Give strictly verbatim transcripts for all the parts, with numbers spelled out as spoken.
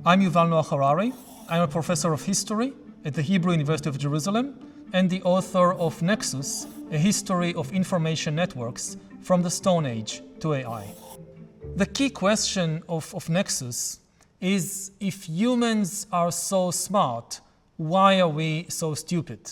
I'm Yuval Noah Harari. I'm a professor of history at the Hebrew University of Jerusalem and the author of Nexus, a history of information networks from the Stone Age to A I. The key question of, of Nexus is, if humans are so smart, why are we so stupid?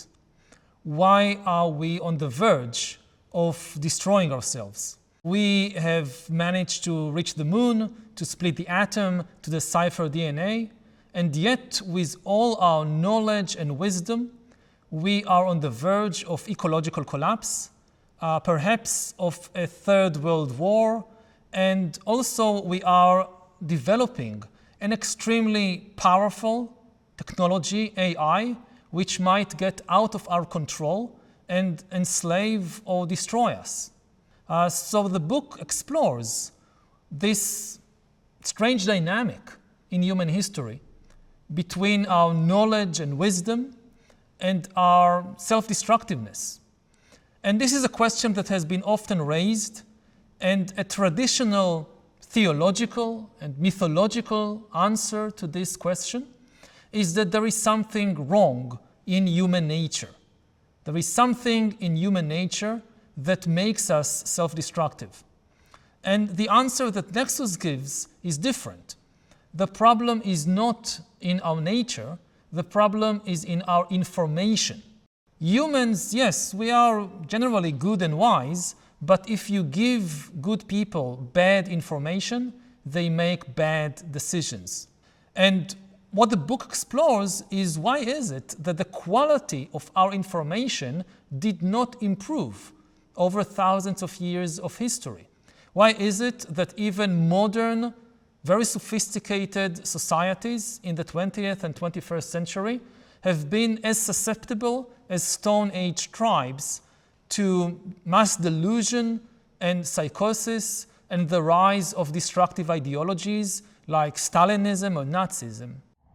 Why are we on the verge of destroying ourselves? We have managed to reach the moon, to split the atom, to decipher D N A, and yet with all our knowledge and wisdom, we are on the verge of ecological collapse, uh, perhaps of a third world war, and also we are developing an extremely powerful technology, A I, which might get out of our control and enslave or destroy us. Uh, so the book explores this strange dynamic in human history between our knowledge and wisdom and our self-destructiveness. And this is a question that has been often raised, and a traditional theological and mythological answer to this question is that there is something wrong in human nature. There is something in human nature that makes us self-destructive. And the answer that Nexus gives is different. The problem is not in our nature, the problem is in our information. Humans, yes, we are generally good and wise, but if you give good people bad information, they make bad decisions. And what the book explores is, why is it that the quality of our information did not improve over thousands of years of history? Why is it that even modern, very sophisticated societies in the twentieth and twenty-first century have been as susceptible as Stone Age tribes to mass delusion and psychosis and the rise of destructive ideologies like Stalinism or Nazism?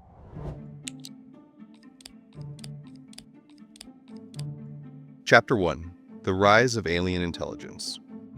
Chapter one. The Rise of Alien Intelligence.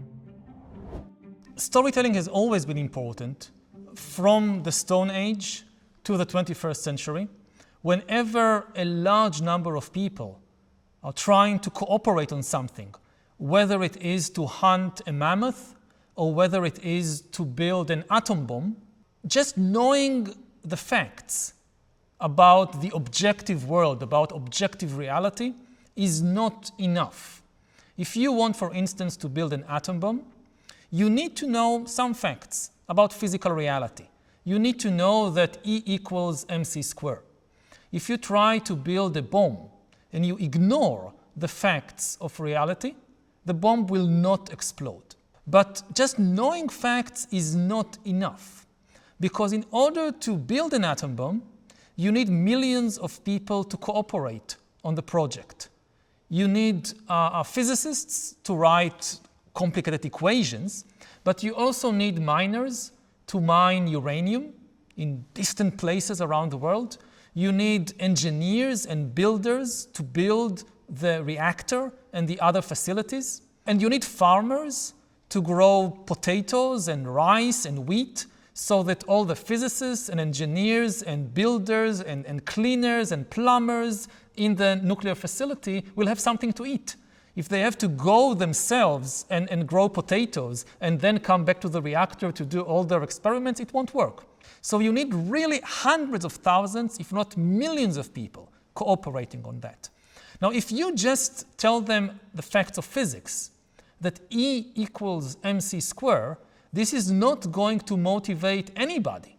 Storytelling has always been important, from the Stone Age to the twenty-first century. Whenever a large number of people are trying to cooperate on something, whether it is to hunt a mammoth or whether it is to build an atom bomb, just knowing the facts about the objective world, about objective reality, is not enough. If you want, for instance, to build an atom bomb, you need to know some facts about physical reality. You need to know that E equals mc squared. If you try to build a bomb and you ignore the facts of reality, the bomb will not explode. But just knowing facts is not enough, because in order to build an atom bomb, you need millions of people to cooperate on the project. You need uh, physicists to write complicated equations, but you also need miners to mine uranium in distant places around the world. You need engineers and builders to build the reactor and the other facilities. And you need farmers to grow potatoes and rice and wheat, so that all the physicists and engineers and builders and, and cleaners and plumbers in the nuclear facility will have something to eat. If they have to go themselves and, and grow potatoes and then come back to the reactor to do all their experiments, it won't work. So you need really hundreds of thousands, if not millions of people cooperating on that. Now, if you just tell them the facts of physics, that E equals mc squared, this is not going to motivate anybody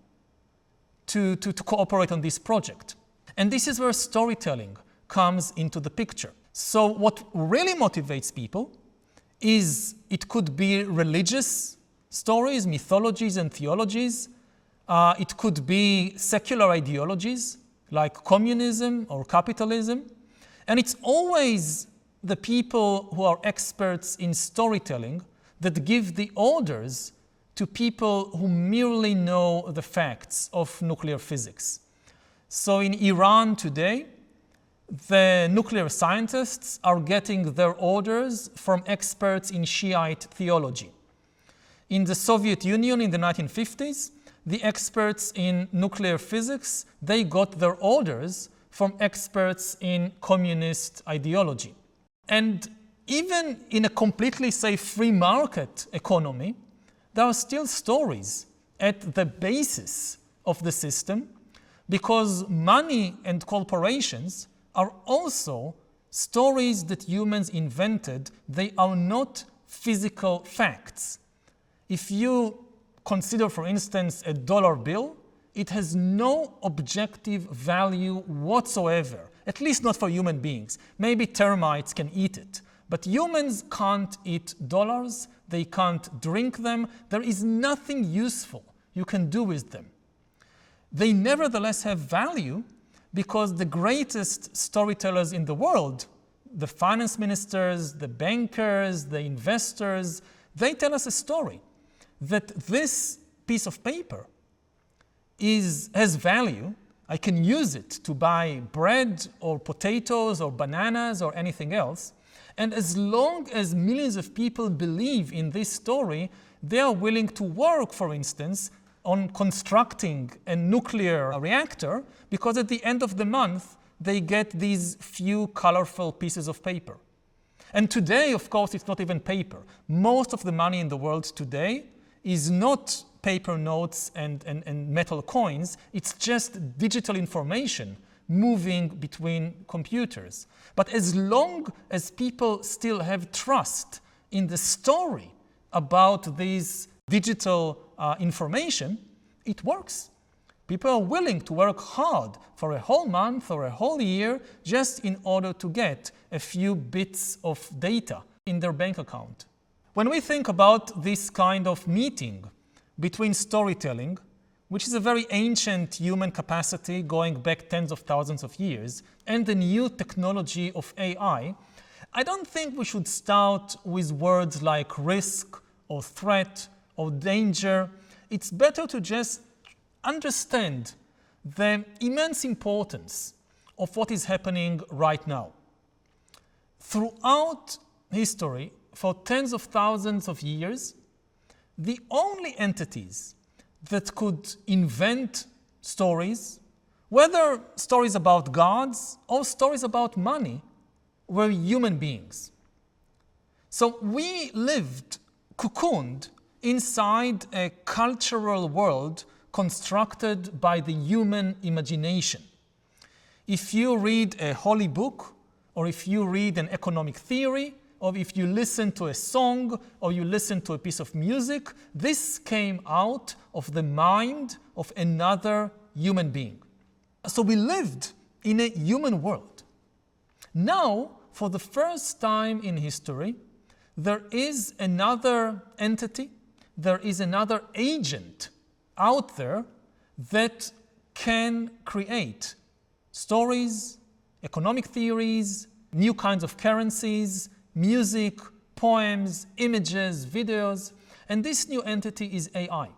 to, to, to cooperate on this project. And this is where storytelling comes into the picture. So what really motivates people is, it could be religious stories, mythologies and theologies. Uh, it could be secular ideologies like communism or capitalism. And it's always the people who are experts in storytelling that give the orders to people who merely know the facts of nuclear physics. So in Iran today, the nuclear scientists are getting their orders from experts in Shiite theology. In the Soviet Union in the nineteen fifties, the experts in nuclear physics, they got their orders from experts in communist ideology. And even in a completely, say, free market economy, there are still stories at the basis of the system, because money and corporations are also stories that humans invented. They are not physical facts. If you consider, for instance, a dollar bill, it has no objective value whatsoever, at least not for human beings. Maybe termites can eat it, but humans can't eat dollars, they can't drink them, there is nothing useful you can do with them. They nevertheless have value because the greatest storytellers in the world, the finance ministers, the bankers, the investors, they tell us a story that this piece of paper is, has value. I can use it to buy bread or potatoes or bananas or anything else. And as long as millions of people believe in this story, they are willing to work, for instance, on constructing a nuclear reactor, because at the end of the month, they get these few colorful pieces of paper. And today, of course, it's not even paper. Most of the money in the world today is not paper notes and, and, and metal coins, it's just digital information moving between computers. But as long as people still have trust in the story about this digital uh, information, it works. People are willing to work hard for a whole month or a whole year just in order to get a few bits of data in their bank account. When we think about this kind of meeting between storytelling, which is a very ancient human capacity going back tens of thousands of years, and the new technology of A I, I don't think we should start with words like risk or threat or danger. It's better to just understand the immense importance of what is happening right now. Throughout history, for tens of thousands of years, the only entities that could invent stories, whether stories about gods or stories about money, were human beings. So we lived cocooned inside a cultural world constructed by the human imagination. If you read a holy book, or if you read an economic theory, or if you listen to a song, or you listen to a piece of music, this came out of the mind of another human being. So we lived in a human world. Now, for the first time in history, there is another entity, there is another agent out there that can create stories, economic theories, new kinds of currencies, music, poems, images, videos, and this new entity is A I.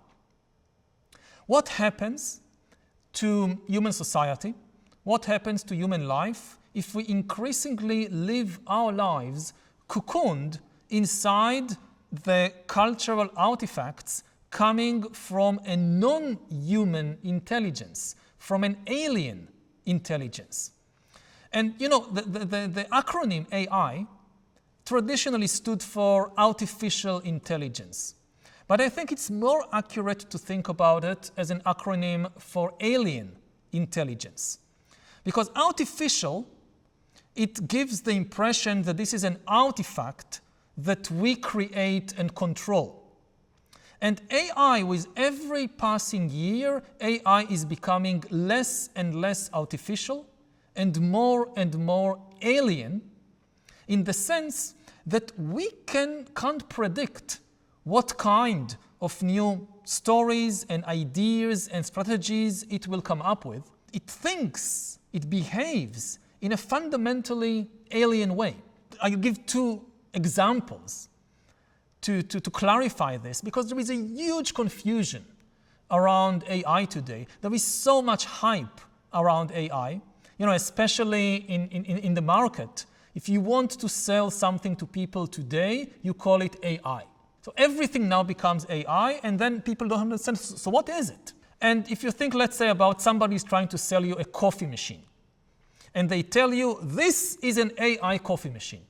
What happens to human society? What happens to human life if we increasingly live our lives cocooned inside the cultural artifacts coming from a non-human intelligence, from an alien intelligence? And you know, the, the, the, the acronym A I traditionally stood for artificial intelligence. But I think it's more accurate to think about it as an acronym for alien intelligence. Because artificial, it gives the impression that this is an artifact that we create and control. And A I, with every passing year, A I is becoming less and less artificial and more and more alien, in the sense that we can, can't predict what kind of new stories and ideas and strategies it will come up with. It thinks, it behaves in a fundamentally alien way. I'll give two examples to, to, to clarify this, because there is a huge confusion around A I today. There is so much hype around A I, you know, especially in, in, in the market. If you want to sell something to people today, you call it A I. So everything now becomes A I, and then people don't understand, so what is it? And if you think, let's say, about somebody is trying to sell you a coffee machine, and they tell you, this is an A I coffee machine.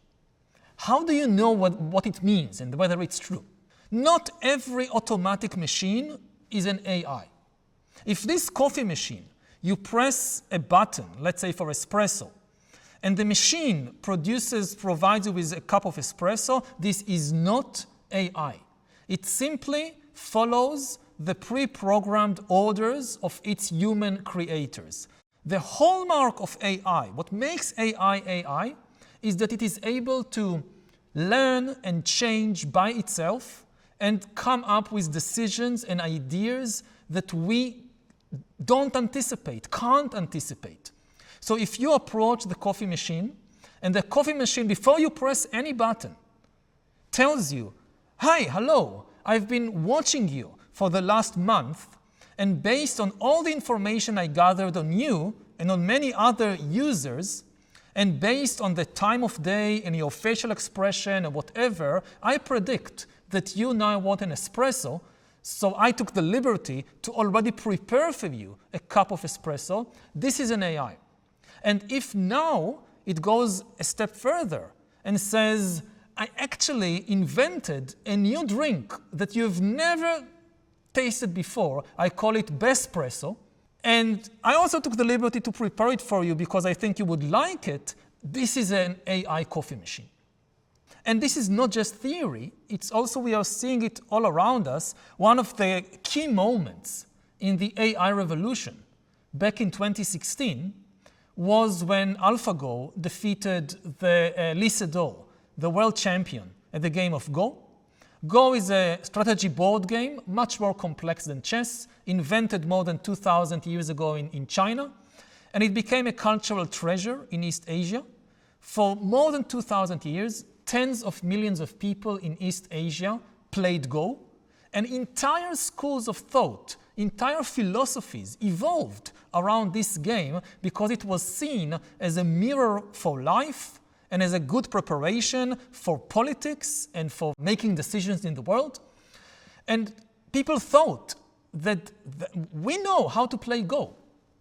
How do you know what, what it means and whether it's true? Not every automatic machine is an A I. If this coffee machine, you press a button, let's say for espresso, and the machine produces, provides you with a cup of espresso, this is not A I. It simply follows the pre-programmed orders of its human creators. The hallmark of A I, what makes A I A I, is that it is able to learn and change by itself and come up with decisions and ideas that we don't anticipate, can't anticipate. So if you approach the coffee machine, and the coffee machine, before you press any button, tells you, hi, hello, I've been watching you for the last month, and based on all the information I gathered on you and on many other users, and based on the time of day and your facial expression and whatever, I predict that you now want an espresso, so I took the liberty to already prepare for you a cup of espresso. This is an A I. And if now it goes a step further and says, I actually invented a new drink that you've never tasted before. I call it Bespresso. And I also took the liberty to prepare it for you because I think you would like it. This is an A I coffee machine. And this is not just theory, it's also we are seeing it all around us. One of the key moments in the A I revolution back in twenty sixteen was when AlphaGo defeated the uh, Lee Sedol, the world champion at the game of Go. Go is a strategy board game, much more complex than chess, invented more than two thousand years ago in, in China, and it became a cultural treasure in East Asia. For more than two thousand years, tens of millions of people in East Asia played Go, and entire schools of thought, entire philosophies evolved around this game because it was seen as a mirror for life and as a good preparation for politics and for making decisions in the world. And people thought that th- we know how to play Go.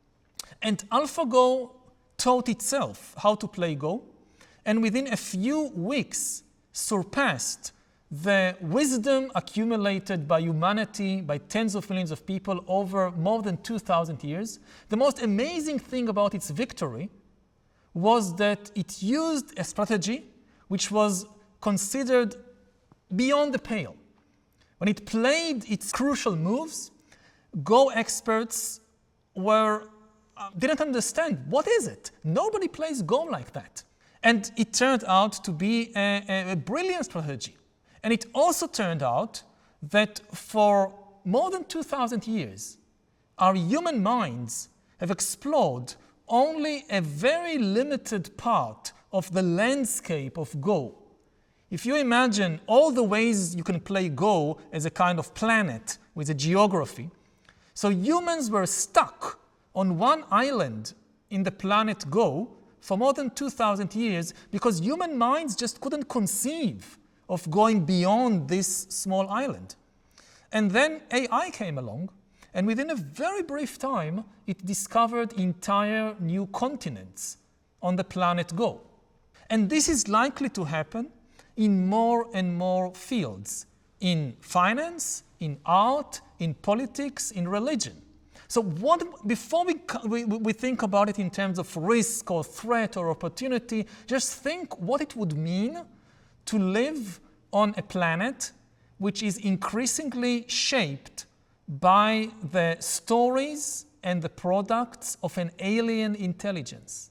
And AlphaGo taught itself how to play Go, and within a few weeks surpassed the wisdom accumulated by humanity, by tens of millions of people over more than two thousand years. The most amazing thing about its victory was that it used a strategy which was considered beyond the pale. When it played its crucial moves, Go experts were, uh, didn't understand, what is it? Nobody plays Go like that. And it turned out to be a, a, a brilliant strategy. And it also turned out that for more than two thousand years, our human minds have explored only a very limited part of the landscape of Go. If you imagine all the ways you can play Go as a kind of planet with a geography, so humans were stuck on one island in the planet Go for more than two thousand years because human minds just couldn't conceive of going beyond this small island. And then A I came along, and within a very brief time, it discovered entire new continents on the planet Go. And this is likely to happen in more and more fields, in finance, in art, in politics, in religion. So what, before we, we, we think about it in terms of risk or threat or opportunity, just think what it would mean to live on a planet which is increasingly shaped by the stories and the products of an alien intelligence.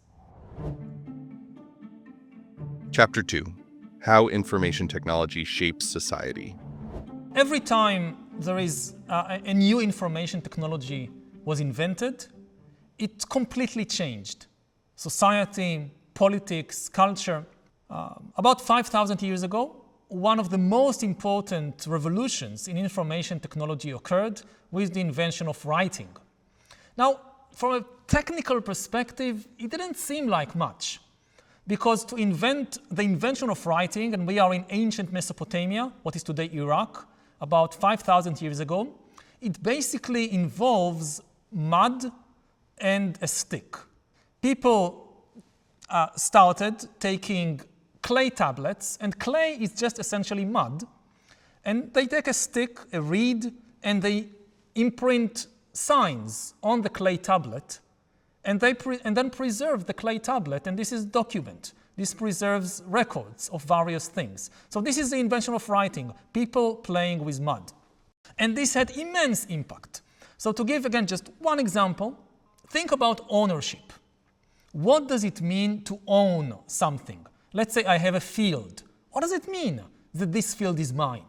Chapter two. How Information Technology Shapes Society. Every time there is uh, a new information technology was invented, it completely changed society, politics, culture. Uh, about five thousand years ago, one of the most important revolutions in information technology occurred with the invention of writing. Now, from a technical perspective, it didn't seem like much, because to invent the invention of writing, and we are in ancient Mesopotamia, what is today Iraq, about five thousand years ago, It basically involves mud and a stick. People uh, started taking clay tablets, and clay is just essentially mud, and they take a stick, a reed, and they imprint signs on the clay tablet, and, they pre- and then preserve the clay tablet, and this is document. This preserves records of various things. So this is the invention of writing, people playing with mud. And this had immense impact. So to give again just one example, think about ownership. What does it mean to own something? Let's say I have a field. What does it mean that this field is mine?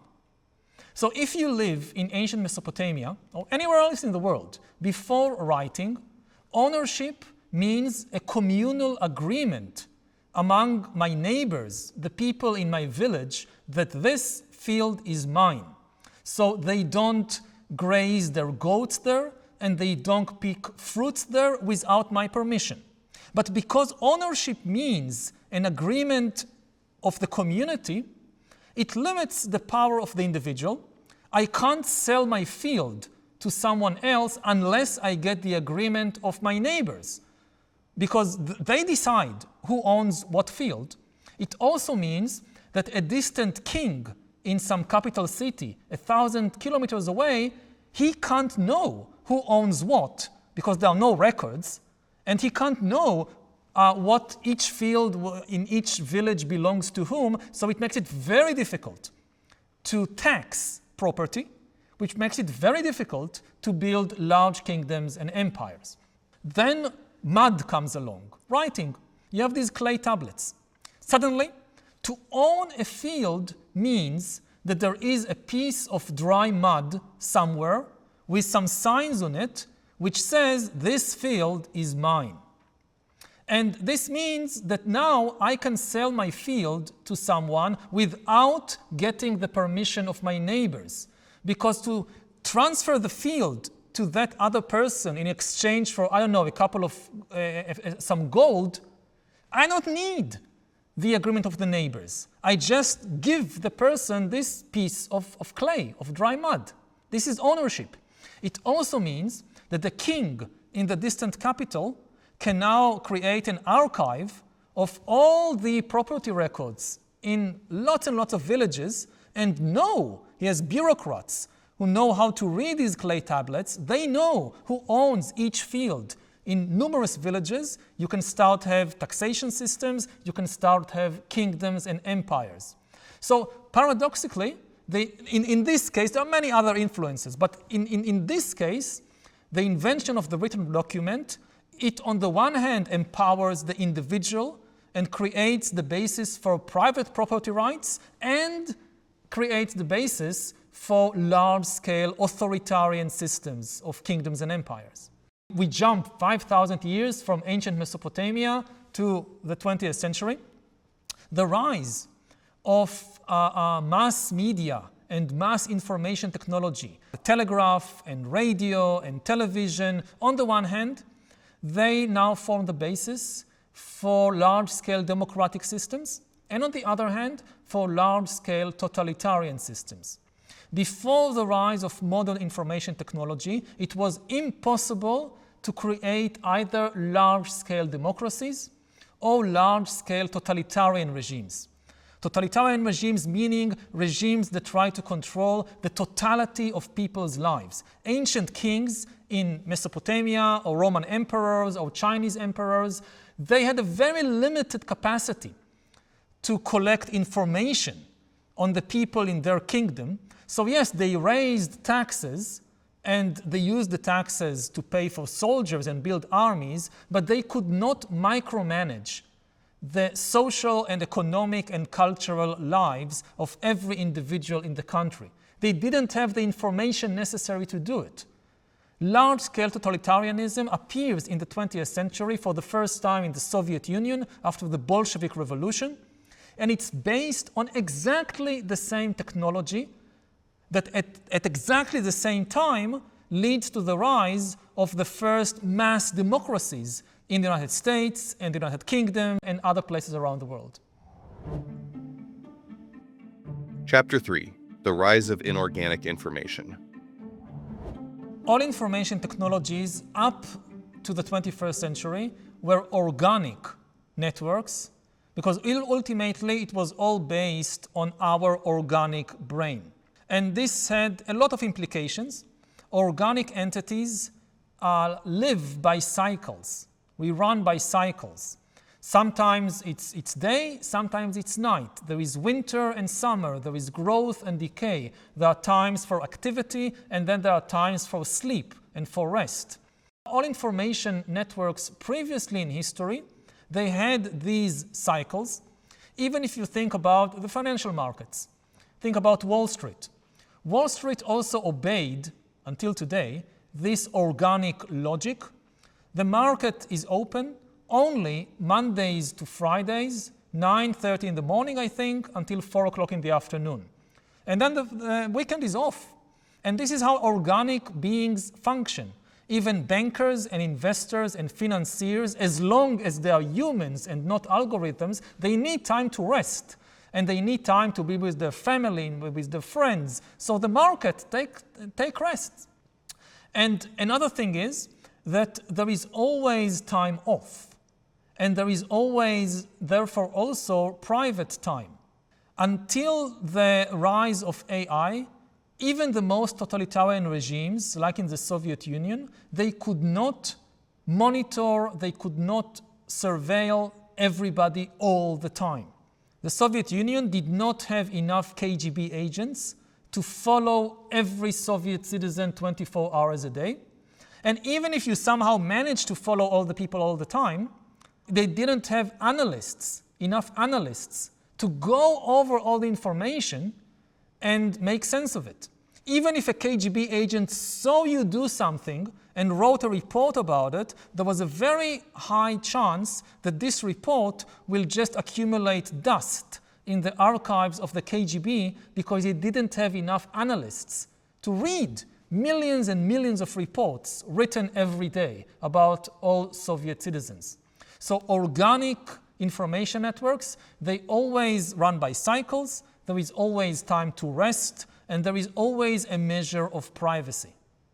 So if you live in ancient Mesopotamia or anywhere else in the world, before writing, ownership means a communal agreement among my neighbors, the people in my village, that this field is mine. So they don't graze their goats there, and they don't pick fruits there without my permission. But because ownership means an agreement of the community, it limits the power of the individual. I can't sell my field to someone else unless I get the agreement of my neighbors, because th- they decide who owns what field. It also means that a distant king in some capital city, a thousand kilometers away, he can't know who owns what because there are no records, and he can't know uh, what each field w- in each village belongs to whom, so it makes it very difficult to tax property, which makes it very difficult to build large kingdoms and empires. Then mud comes along, writing. You have these clay tablets. Suddenly, to own a field means that there is a piece of dry mud somewhere with some signs on it which says this field is mine. And this means that now I can sell my field to someone without getting the permission of my neighbors. Because to transfer the field to that other person in exchange for, I don't know, a couple of, uh, uh, some gold, I don't need the agreement of the neighbors. I just give the person this piece of, of clay, of dry mud. This is ownership. It also means that the king in the distant capital can now create an archive of all the property records in lots and lots of villages, and know, he has bureaucrats who know how to read these clay tablets. They know who owns each field. In numerous villages, you can start have taxation systems, you can start have kingdoms and empires. So paradoxically, they, in, in this case, there are many other influences, but in, in, in this case, the invention of the written document, it on the one hand empowers the individual and creates the basis for private property rights and creates the basis for large-scale authoritarian systems of kingdoms and empires. We jump five thousand years from ancient Mesopotamia to the twentieth century. The rise of uh, uh, mass media and mass information technology, the telegraph and radio and television, on the one hand, they now form the basis for large-scale democratic systems, and on the other hand, for large-scale totalitarian systems. Before the rise of modern information technology, it was impossible to create either large-scale democracies or large-scale totalitarian regimes. Totalitarian regimes meaning regimes that try to control the totality of people's lives. Ancient kings in Mesopotamia, or Roman emperors, or Chinese emperors, they had a very limited capacity to collect information on the people in their kingdom. So yes, they raised taxes, and they used the taxes to pay for soldiers and build armies, but they could not micromanage the social and economic and cultural lives of every individual in the country. They didn't have the information necessary to do it. Large-scale totalitarianism appears in the twentieth century for the first time in the Soviet Union after the Bolshevik Revolution, and it's based on exactly the same technology that at, at exactly the same time leads to the rise of the first mass democracies in the United States and the United Kingdom and other places around the world. Chapter three. The Rise of Inorganic Information. all information technologies up to the twenty-first century were organic networks, because ultimately it was all based on our organic brain. And this had a lot of implications. Organic entities uh, live by cycles. We run by cycles. Sometimes it's, it's day, sometimes it's night. There is winter and summer. There is growth and decay. There are times for activity, and then there are times for sleep and for rest. All information networks previously in history, they had these cycles. Even if you think about the financial markets, think about Wall Street. Wall Street also obeyed, until today, this organic logic. The market is open only Mondays to Fridays, nine thirty in the morning, I think, until four o'clock in the afternoon. And then the, the weekend is off. And this is how organic beings function. Even bankers and investors and financiers, as long as they are humans and not algorithms, they need time to rest. And they need time to be with their family and with their friends. So the market take, take rest. And another thing is that there is always time off. And there is always, therefore, also private time. Until the rise of A I, even the most totalitarian regimes, like in the Soviet Union, they could not monitor, they could not surveil everybody all the time. The Soviet Union did not have enough K G B agents to follow every Soviet citizen twenty-four hours a day. And even if you somehow managed to follow all the people all the time, they didn't have analysts, enough analysts, to go over all the information and make sense of it. Even if a K G B agent saw you do something and wrote a report about it, there was a very high chance that this report will just accumulate dust in the archives of the K G B because it didn't have enough analysts to read millions and millions of reports written every day about all Soviet citizens. So organic information networks, they always run by cycles. There is always time to rest, and there is always a measure of privacy.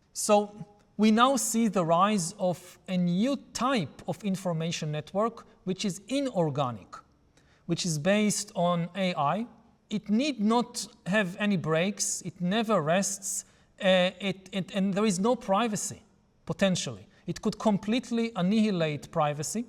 So we now see the rise of a new type of information network, which is inorganic, which is based on A I. It need not have any breaks. It never rests. Uh, it, it, and there is no privacy, potentially. It could completely annihilate privacy.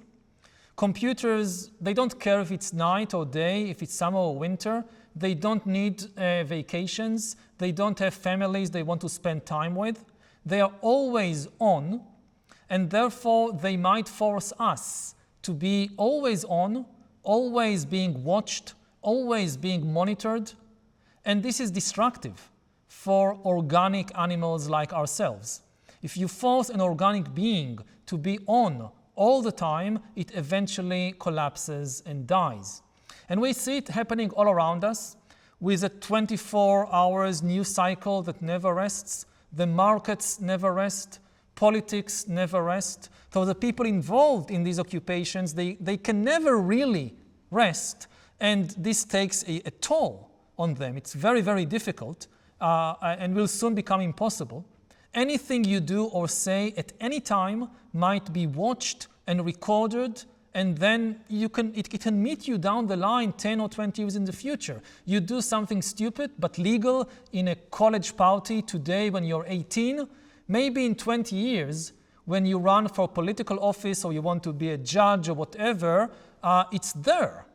Computers, they don't care if it's night or day, if it's summer or winter. They don't need uh, vacations. They don't have families they want to spend time with. They are always on, and therefore they might force us to be always on, always being watched, always being monitored. And this is destructive for organic animals like ourselves. If you force an organic being to be on all the time, it eventually collapses and dies. And we see it happening all around us with a twenty-four hours news cycle that never rests. The markets never rest. Politics never rest. So the people involved in these occupations, they, they can never really rest. And this takes a, a toll on them. It's very, very difficult uh, and will soon become impossible. Anything you do or say at any time might be watched and recorded, and then you can, it, it can meet you down the line ten or twenty years in the future. You do something stupid but legal in a college party today when you're eighteen, maybe in twenty years when you run for political office or you want to be a judge or whatever, uh, it's there.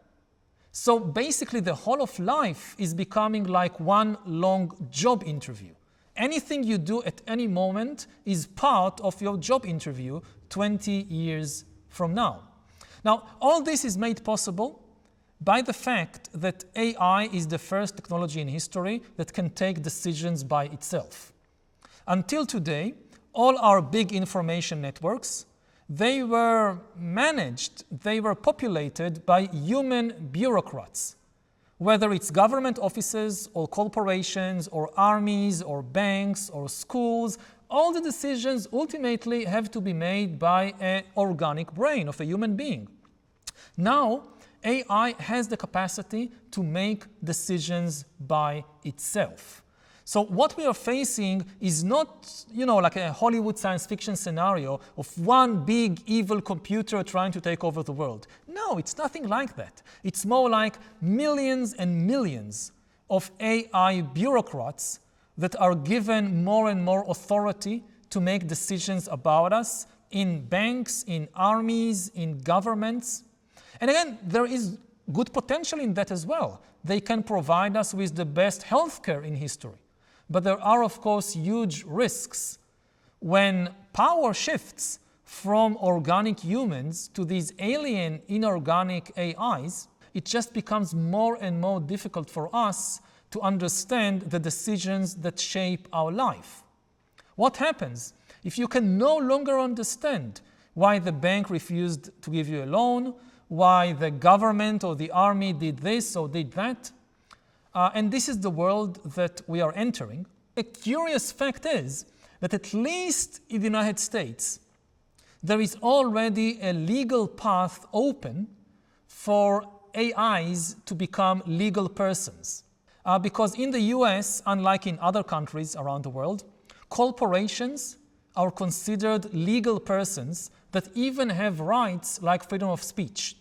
So basically the whole of life is becoming like one long job interview. Anything you do at any moment is part of your job interview twenty years from now. Now, all this is made possible by the fact that A I is the first technology in history that can take decisions by itself. Until today, all our big information networks, they were managed, they were populated by human bureaucrats. Whether it's government offices or corporations or armies or banks or schools, all the decisions ultimately have to be made by an organic brain of a human being. Now, A I has the capacity to make decisions by itself. So what we are facing is not, you know, like a Hollywood science fiction scenario of one big evil computer trying to take over the world. No, it's nothing like that. It's more like millions and millions of A I bureaucrats that are given more and more authority to make decisions about us in banks, in armies, in governments. And again, there is good potential in that as well. They can provide us with the best healthcare in history. But there are, of course, huge risks when power shifts from organic humans to these alien inorganic A Is. It just becomes more and more difficult for us to understand the decisions that shape our life. What happens if you can no longer understand why the bank refused to give you a loan, why the government or the army did this or did that? Uh, and this is the world that we are entering. A curious fact is that at least in the United States, there is already a legal path open for A Is to become legal persons. Uh, because in the U S, unlike in other countries around the world, corporations are considered legal persons that even have rights like freedom of speech.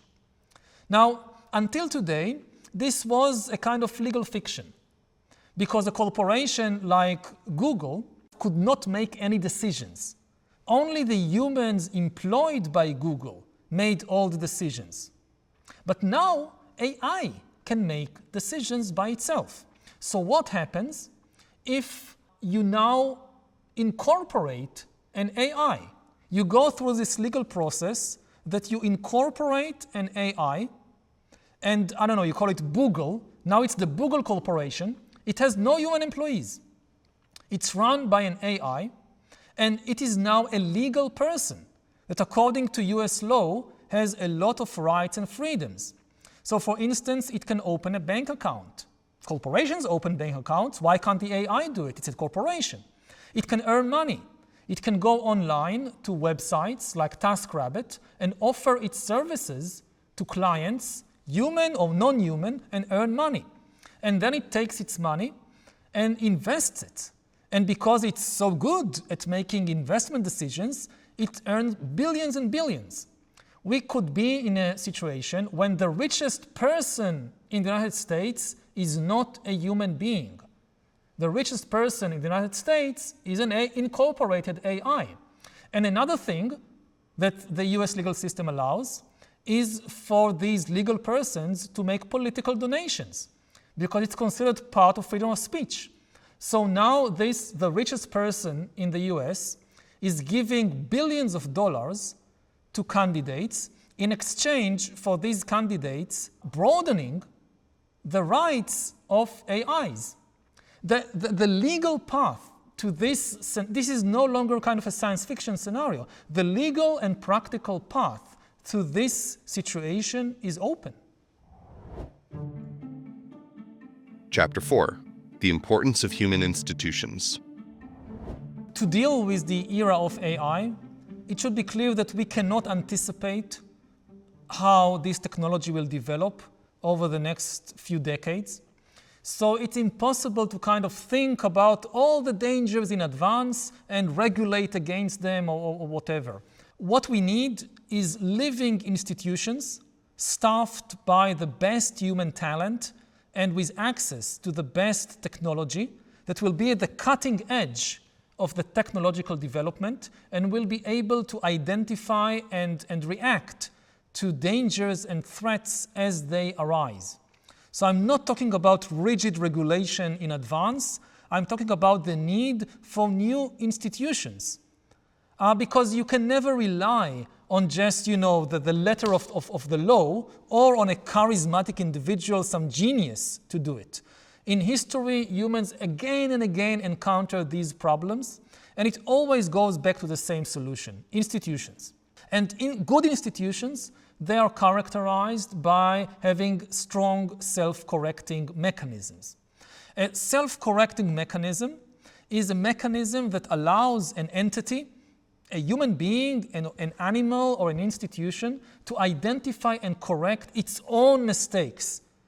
Now, until today, this was a kind of legal fiction because a corporation like Google could not make any decisions. Only the humans employed by Google made all the decisions. But now A I can make decisions by itself. So what happens if you now incorporate an A I? You go through this legal process that you incorporate an A I, and I don't know, you call it Boogle. Now it's the Boogle Corporation. It has no human employees. It's run by an A I, and it is now a legal person that, according to U S law, has a lot of rights and freedoms. So for instance, it can open a bank account. Corporations open bank accounts. Why can't the A I do it? It's a corporation. It can earn money. It can go online to websites like TaskRabbit and offer its services to clients, human or non-human, and earn money. And then it takes its money and invests it. And because it's so good at making investment decisions, it earns billions and billions. We could be in a situation when the richest person in the United States is not a human being. The richest person in the United States is an A- incorporated A I. And another thing that the U S legal system allows is for these legal persons to make political donations because it's considered part of freedom of speech. So now this, the richest person in the U S is giving billions of dollars to candidates in exchange for these candidates broadening the rights of A Is. The, the, the legal path to this, this is no longer kind of a science fiction scenario. The legal and practical path to this situation is open. Chapter four. The importance of human institutions. To deal with the era of A I, it should be clear that we cannot anticipate how this technology will develop over the next few decades. So it's impossible to kind of think about all the dangers in advance and regulate against them or, or whatever. What we need is living institutions staffed by the best human talent and with access to the best technology that will be at the cutting edge of the technological development and will be able to identify and, and react to dangers and threats as they arise. So I'm not talking about rigid regulation in advance. I'm talking about the need for new institutions. Uh, because you can never rely on just, you know, the, the letter of, of, of the law or on a charismatic individual, some genius to do it. In history, humans again and again encounter these problems, and it always goes back to the same solution: institutions. And in good institutions, they are characterized by having strong self-correcting mechanisms. A self-correcting mechanism is a mechanism that allows an entity, a human being, an, an animal, or an institution to identify and correct its own mistakes.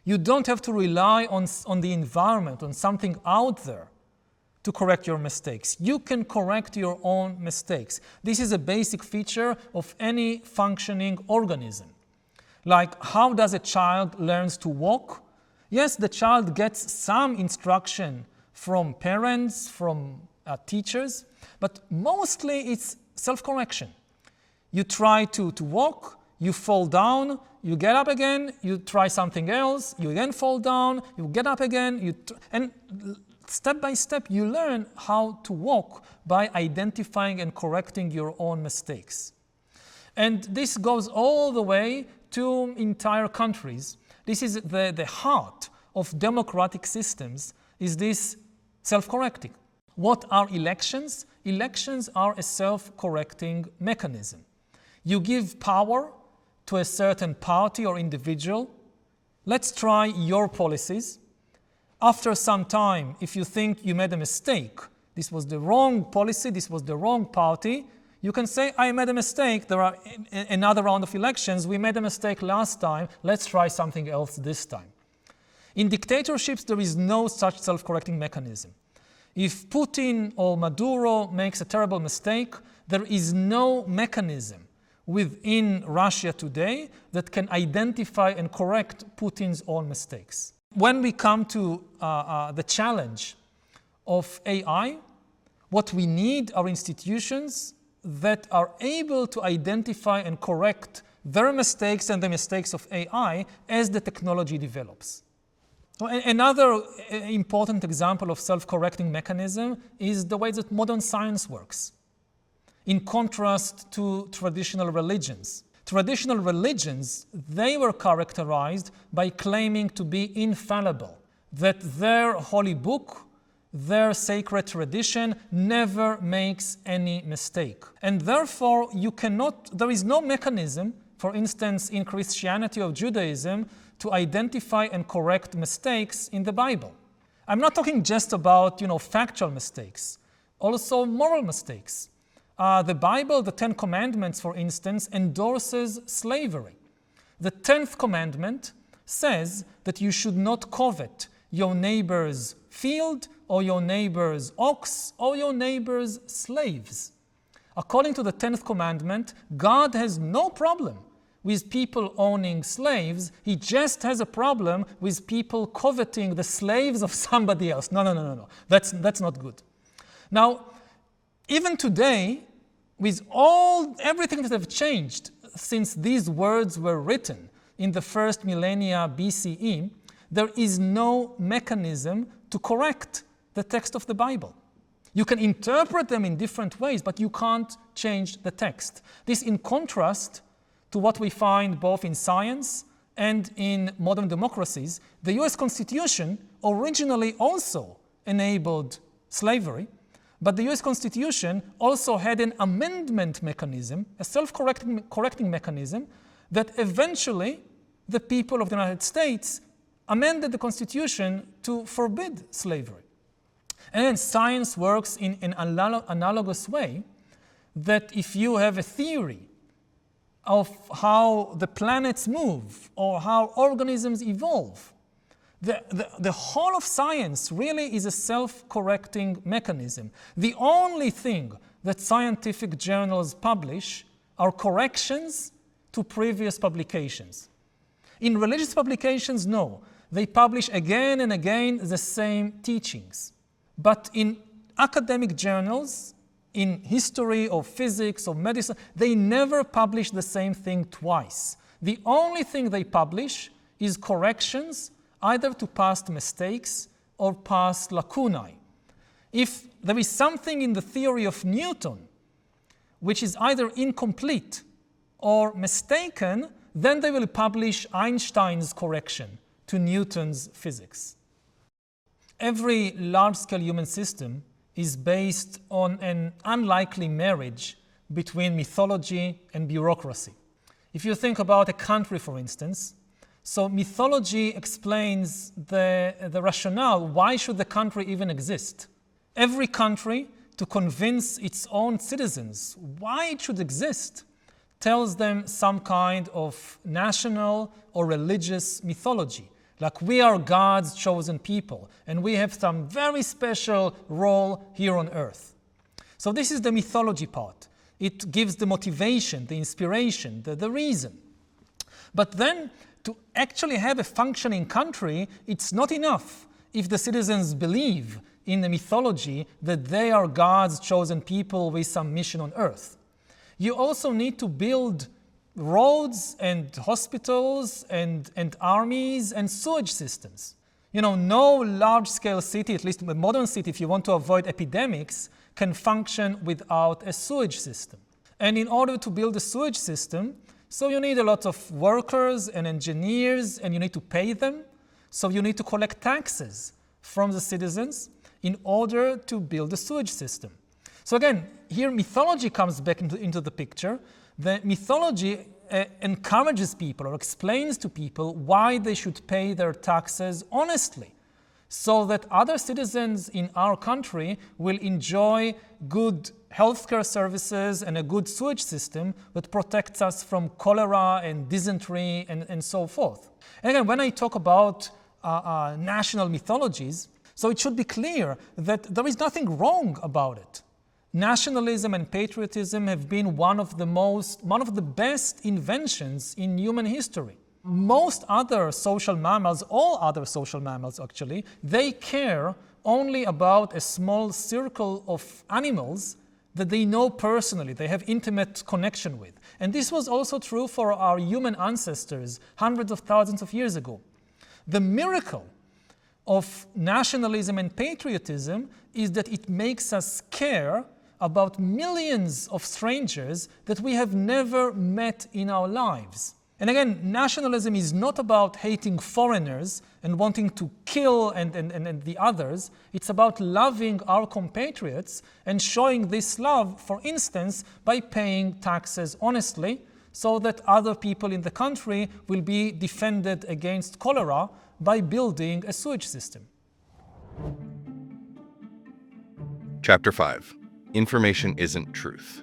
You don't have to rely on, on the environment, on something out there to correct your mistakes. You can correct your own mistakes. This is a basic feature of any functioning organism. Like, how does a child learn to walk? Yes, the child gets some instruction from parents, from uh, teachers, but mostly it's self-correction. You try to, to walk, you fall down, you get up again, you try something else, you again fall down, you get up again, you tr- and step by step you learn how to walk by identifying and correcting your own mistakes. And this goes all the way to entire countries. This is the, the heart of democratic systems, is this self-correcting. What are elections? Elections are a self-correcting mechanism. You give power to a certain party or individual. Let's try your policies. After some time, if you think you made a mistake, this was the wrong policy, this was the wrong party, you can say, I made a mistake, there are another round of elections, we made a mistake last time, let's try something else this time. In dictatorships, there is no such self-correcting mechanism. If Putin or Maduro makes a terrible mistake, there is no mechanism within Russia today that can identify and correct Putin's own mistakes. When we come to uh, uh, the challenge of A I, what we need are institutions that are able to identify and correct their mistakes and the mistakes of A I as the technology develops. Another important example of self-correcting mechanism is the way that modern science works, in contrast to traditional religions. Traditional religions, they were characterized by claiming to be infallible, that their holy book, their sacred tradition never makes any mistake. And therefore, you cannot, there is no mechanism, for instance, in Christianity or Judaism, to identify and correct mistakes in the Bible. I'm not talking just about, you know, factual mistakes, also moral mistakes. Uh, the Bible, the Ten Commandments, for instance, endorses slavery. The tenth commandment says that you should not covet your neighbor's field or your neighbor's ox or your neighbor's slaves. According to the tenth commandment, God has no problem with people owning slaves. He just has a problem with people coveting the slaves of somebody else. No, no, no, no, no. That's, that's not good. Now, even today, with all everything that have changed since these words were written in the first millennia B C E, there is no mechanism to correct the text of the Bible. You can interpret them in different ways, but you can't change the text. This in contrast to what we find both in science and in modern democracies. The U S Constitution originally also enabled slavery, but the U S Constitution also had an amendment mechanism, a self-correcting correcting mechanism, that eventually the people of the United States amended the Constitution to forbid slavery. And then science works in an analogous way, that if you have a theory of how the planets move or how organisms evolve, The, the, the whole of science really is a self-correcting mechanism. The only thing that scientific journals publish are corrections to previous publications. In religious publications, no. They publish again and again the same teachings. But in academic journals, in history or physics or medicine, they never publish the same thing twice. The only thing they publish is corrections either to past mistakes or past lacunae. If there is something in the theory of Newton which is either incomplete or mistaken, then they will publish Einstein's correction to Newton's physics. Every large-scale human system is based on an unlikely marriage between mythology and bureaucracy. If you think about a country, for instance, so mythology explains the, the rationale. Why should the country even exist? Every country, to convince its own citizens why it should exist, tells them some kind of national or religious mythology. Like we are God's chosen people, and we have some very special role here on earth. So this is the mythology part. It gives the motivation, the inspiration, the, the reason. But then, to actually have a functioning country, it's not enough if the citizens believe in the mythology that they are God's chosen people with some mission on earth. You also need to build roads and hospitals and, and armies and sewage systems. You know, no large-scale city, at least a modern city, if you want to avoid epidemics, can function without a sewage system. And in order to build a sewage system, so you need a lot of workers and engineers, and you need to pay them. So you need to collect taxes from the citizens in order to build a sewage system. So again, here mythology comes back into, into the picture. The mythology uh, encourages people or explains to people why they should pay their taxes honestly, so that other citizens in our country will enjoy good healthcare services and a good sewage system that protects us from cholera and dysentery and, and so forth. And again, when I talk about uh, uh, national mythologies, so it should be clear that there is nothing wrong about it. Nationalism and patriotism have been one of the most, one of the best inventions in human history. Most other social mammals, all other social mammals actually, they care only about a small circle of animals that they know personally, they have intimate connection with. And this was also true for our human ancestors hundreds of thousands of years ago. The miracle of nationalism and patriotism is that it makes us care about millions of strangers that we have never met in our lives. And again, nationalism is not about hating foreigners and wanting to kill and, and, and, and the others. It's about loving our compatriots and showing this love, for instance, by paying taxes honestly, so that other people in the country will be defended against cholera by building a sewage system. Chapter five. Information isn't truth.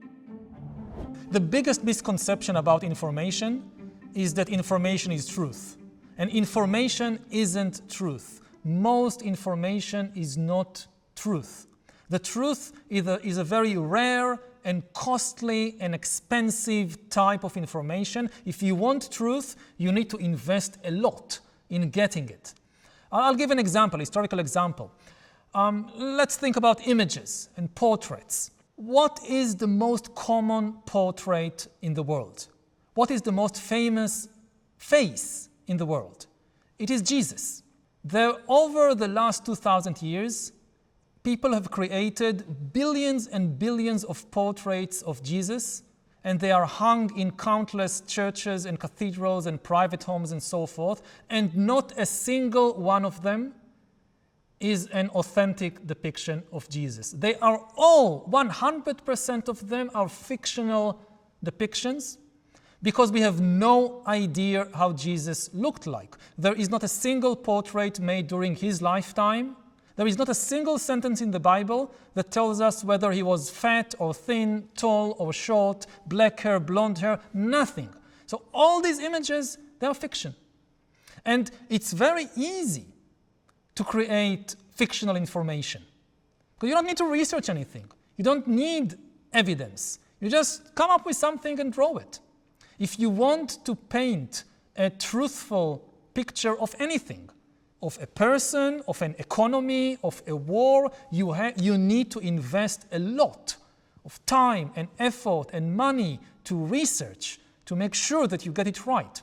The biggest misconception about information is that information is truth. And information isn't truth. Most information is not truth. The truth is a, is a very rare and costly and expensive type of information. If you want truth, you need to invest a lot in getting it. I'll give an example, historical example. Um, let's think about images and portraits. What is the most common portrait in the world? What is the most famous face in the world? It is Jesus. There, over the last two thousand years, people have created billions and billions of portraits of Jesus, and they are hung in countless churches and cathedrals and private homes and so forth, and not a single one of them is an authentic depiction of Jesus. They are all, one hundred percent of them are fictional depictions because we have no idea how Jesus looked like. There is not a single portrait made during his lifetime. There is not a single sentence in the Bible that tells us whether he was fat or thin, tall or short, black hair, blonde hair, nothing. So all these images, they are fiction. And it's very easy to create fictional information. Because you don't need to research anything. You don't need evidence. You just come up with something and draw it. If you want to paint a truthful picture of anything, of a person, of an economy, of a war, you, ha- you need to invest a lot of time and effort and money to research to make sure that you get it right.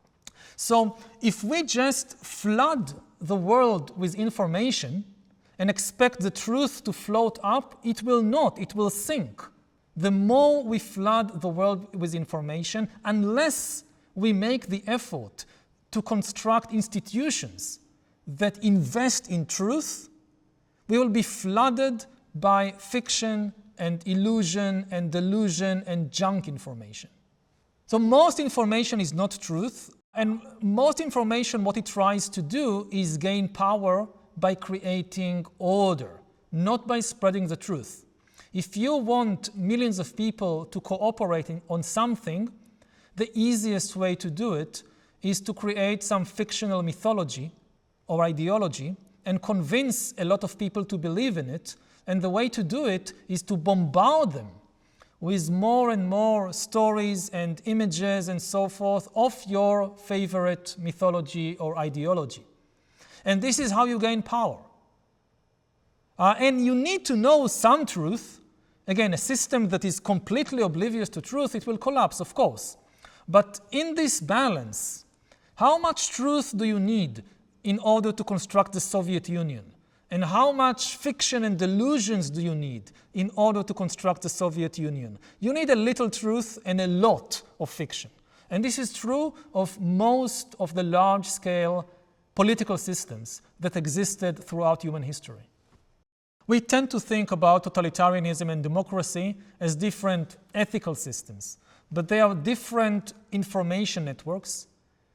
So if we just flood the world with information and expect the truth to float up, it will not, it will sink. The more we flood the world with information, unless we make the effort to construct institutions that invest in truth, we will be flooded by fiction and illusion and delusion and junk information. So most information is not truth, and most information, what it tries to do is gain power by creating order, not by spreading the truth. If you want millions of people to cooperate in, on something, the easiest way to do it is to create some fictional mythology or ideology and convince a lot of people to believe in it. And the way to do it is to bombard them with more and more stories and images and so forth of your favorite mythology or ideology. And this is how you gain power. Uh, and you need to know some truth. Again, a system that is completely oblivious to truth, it will collapse, of course. But in this balance, how much truth do you need in order to construct the Soviet Union? And how much fiction and delusions do you need in order to construct the Soviet Union? You need a little truth and a lot of fiction. And this is true of most of the large-scale political systems that existed throughout human history. We tend to think about totalitarianism and democracy as different ethical systems, but they are different information networks.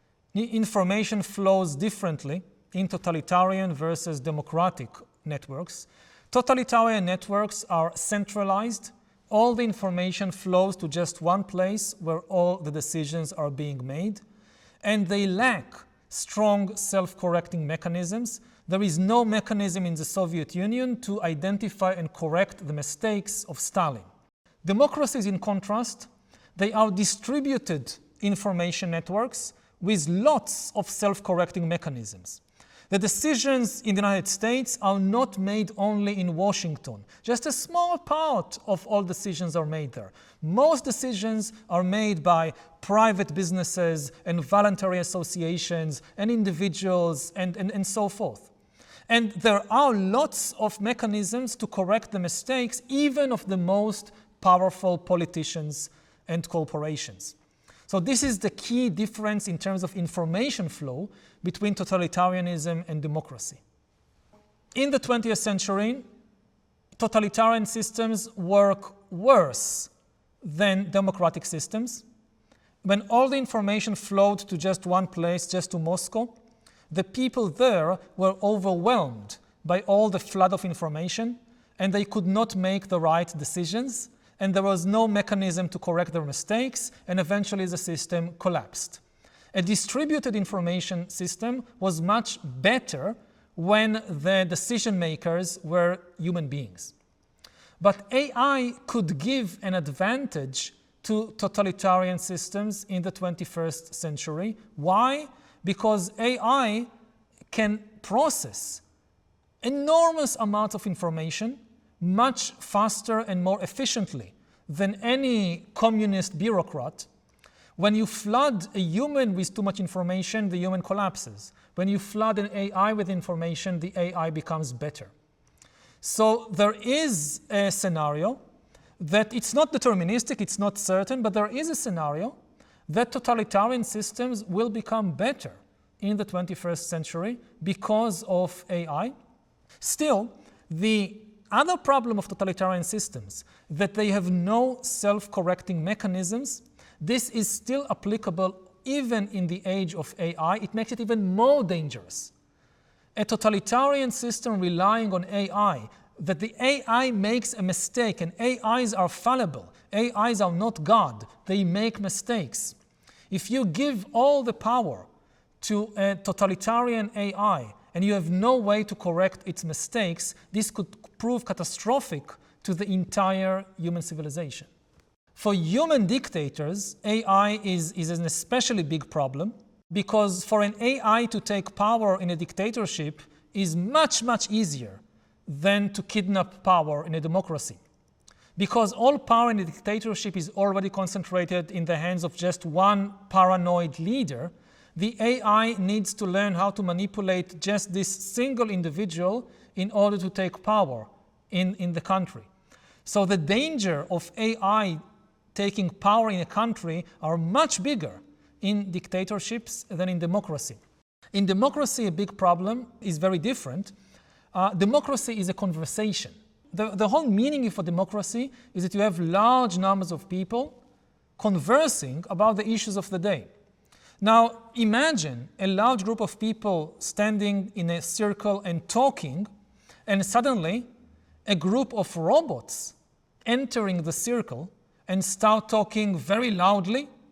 Information flows differently in totalitarian versus democratic networks. Totalitarian networks are centralized. All the information flows to just one place where all the decisions are being made, and they lack strong self-correcting mechanisms. There is no mechanism in the Soviet Union to identify and correct the mistakes of Stalin. Democracies, in contrast, they are distributed information networks with lots of self-correcting mechanisms. The decisions in the United States are not made only in Washington. Just a small part of all decisions are made there. Most decisions are made by private businesses and voluntary associations and individuals and, and, and so forth. And there are lots of mechanisms to correct the mistakes, even of the most powerful politicians and corporations. So this is the key difference in terms of information flow between totalitarianism and democracy. In the twentieth century, totalitarian systems work worse than democratic systems. When all the information flowed to just one place, just to Moscow, the people there were overwhelmed by all the flood of information, and they could not make the right decisions, and there was no mechanism to correct their mistakes, and eventually the system collapsed. A distributed information system was much better when the decision makers were human beings. But A I could give an advantage to totalitarian systems in the twenty-first century. Why? Because A I can process enormous amounts of information much faster and more efficiently than any communist bureaucrat. When you flood a human with too much information, the human collapses. When you flood an A I with information, the A I becomes better. So there is a scenario that it's not deterministic, it's not certain, but there is a scenario that totalitarian systems will become better in the twenty-first century because of A I. Still, the other problem of totalitarian systems, that they have no self-correcting mechanisms, this is still applicable even in the age of A I. It makes it even more dangerous. A totalitarian system relying on A I, that the A I makes a mistake, and A Is are fallible. A Is are not God. They make mistakes. If you give all the power to a totalitarian A I, and you have no way to correct its mistakes, this could prove catastrophic to the entire human civilization. For human dictators, A I is, is an especially big problem, because for an A I to take power in a dictatorship is much, much easier than to kidnap power in a democracy. Because all power in a dictatorship is already concentrated in the hands of just one paranoid leader, the A I needs to learn how to manipulate just this single individual in order to take power in, in the country. So the danger of A I taking power in a country are much bigger in dictatorships than in democracy. In democracy, a big problem is very different. Uh, democracy is a conversation. The, the whole meaning of a democracy is that you have large numbers of people conversing about the issues of the day. Now, imagine a large group of people standing in a circle and talking, and suddenly a group of robots entering the circle and start talking very loudly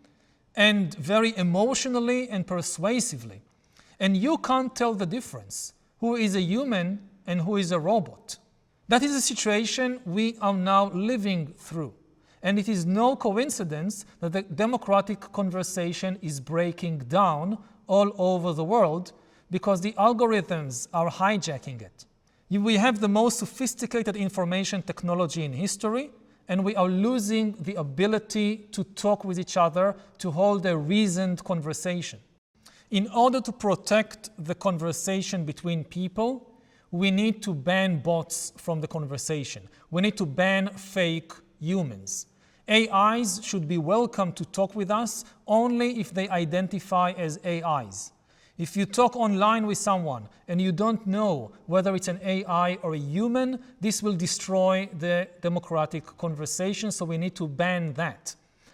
and very emotionally and persuasively. And you can't tell the difference, who is a human and who is a robot. That is a situation we are now living through. And it is no coincidence that the democratic conversation is breaking down all over the world because the algorithms are hijacking it. We have the most sophisticated information technology in history, and we are losing the ability to talk with each other, to hold a reasoned conversation. In order to protect the conversation between people, we need to ban bots from the conversation. We need to ban fake humans. A Is should be welcome to talk with us only if they identify as A Is. If you talk online with someone and you don't know whether it's an A I or a human, this will destroy the democratic conversation, so we need to ban that.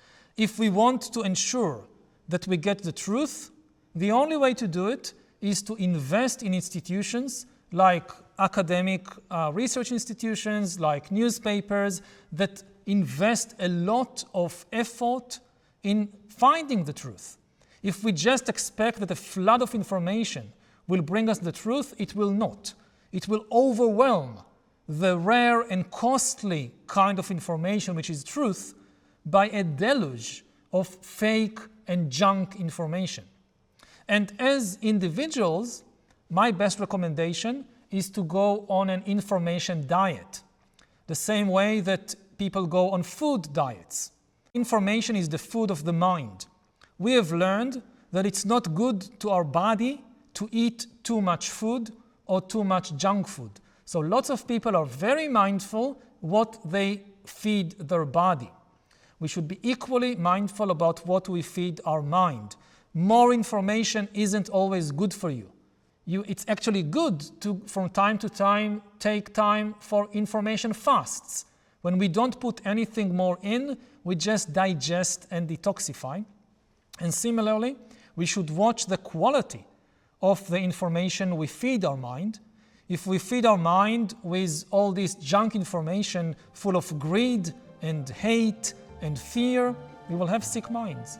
If we want to ensure that we get the truth, the only way to do it is to invest in institutions like academic uh, research institutions, like newspapers, that invest a lot of effort in finding the truth. If we just expect that a flood of information will bring us the truth, it will not. It will overwhelm the rare and costly kind of information, which is truth, by a deluge of fake and junk information. And as individuals, my best recommendation is to go on an information diet, the same way that people go on food diets. Information is the food of the mind. We have learned that it's not good to our body to eat too much food or too much junk food. So lots of people are very mindful what they feed their body. We should be equally mindful about what we feed our mind. More information isn't always good for you. You, it's actually good to, from time to time, take time for information fasts. When we don't put anything more in, we just digest and detoxify. And similarly, we should watch the quality of the information we feed our mind. If we feed our mind with all this junk information full of greed and hate and fear, we will have sick minds.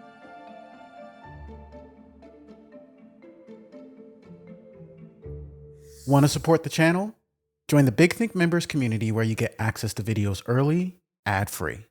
Want to support the channel? Join the Big Think members community where you get access to videos early, ad-free.